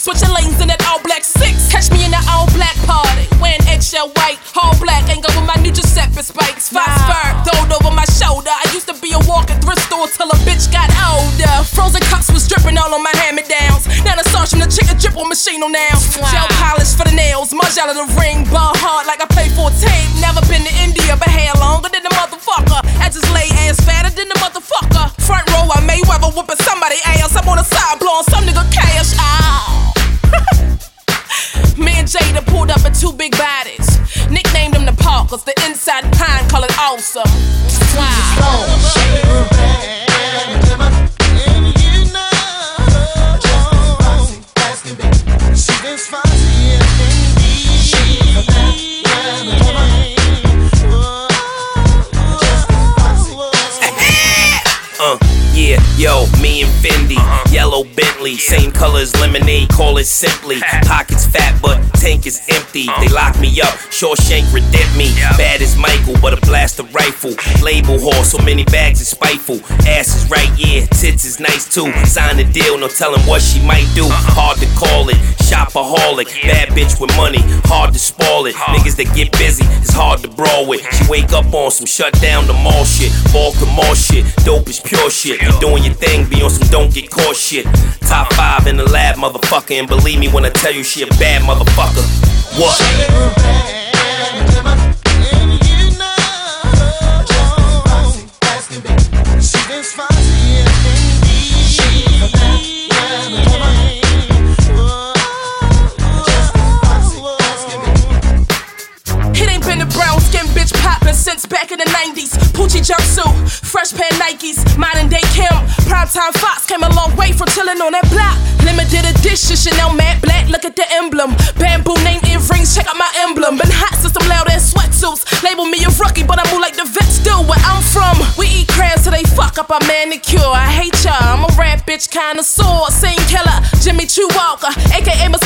Switching lanes in that all black 6. Catch me in that all black party. Wearing eggshell white, all black. Ain't go with my new Giuseppe spikes. 5 spur, throwed over my shoulder. I used to be a walking thrift store till a bitch got older. Frozen cups was dripping all on my hand-me-downs. Now the sauce from the chicken drip on machine on now. Gel polish for the nails, munch out of the ring. Ball hard like I played for a team. Never been to India, but hair longer than the motherfucker. I just lay ass fatter than the motherfucker. Front row, I Mayweather whooping somebody ass. I'm on the side blowing some nigga cash. Ow. Me and Jada pulled up in 2 big bodies. Nicknamed them the Parkers, the inside pine colored awesome. Wow. Yeah, yo, me and Fendi, yellow Bentley, same color as lemonade, call it simply. Pockets fat, but tank is empty. They lock me up, Shawshank redempt me. Bad as Michael, but a blaster rifle. Label horse, so many bags is spiteful. Ass is right, yeah, tits is nice too. Sign the deal, no telling what she might do. Hard to call it, shopaholic. Bad bitch with money, hard to spoil it. Niggas that get busy, it's hard to brawl with. She wake up on some shut down the mall shit. Baltimore shit, dope is pure shit. You doing your thing, be on some don't get caught shit. Top 5 in the lab, motherfucker. And believe me when I tell you she a bad motherfucker. What? Since back in the 90s, Poochie jumpsuit, fresh pair Nikes, modern day Kim, primetime Fox came a long way from chillin' on that block. Limited edition, Chanel matte black, look at the emblem. Bamboo name earrings, check out my emblem. Been hot since I'm loud ass sweatsuits. Label me a rookie, but I move like the vets do. Where I'm from, we eat crabs till they fuck up our manicure. I hate y'all, I'm a rap bitch connoisseur, scene killer, Jimmy Choo Walker, aka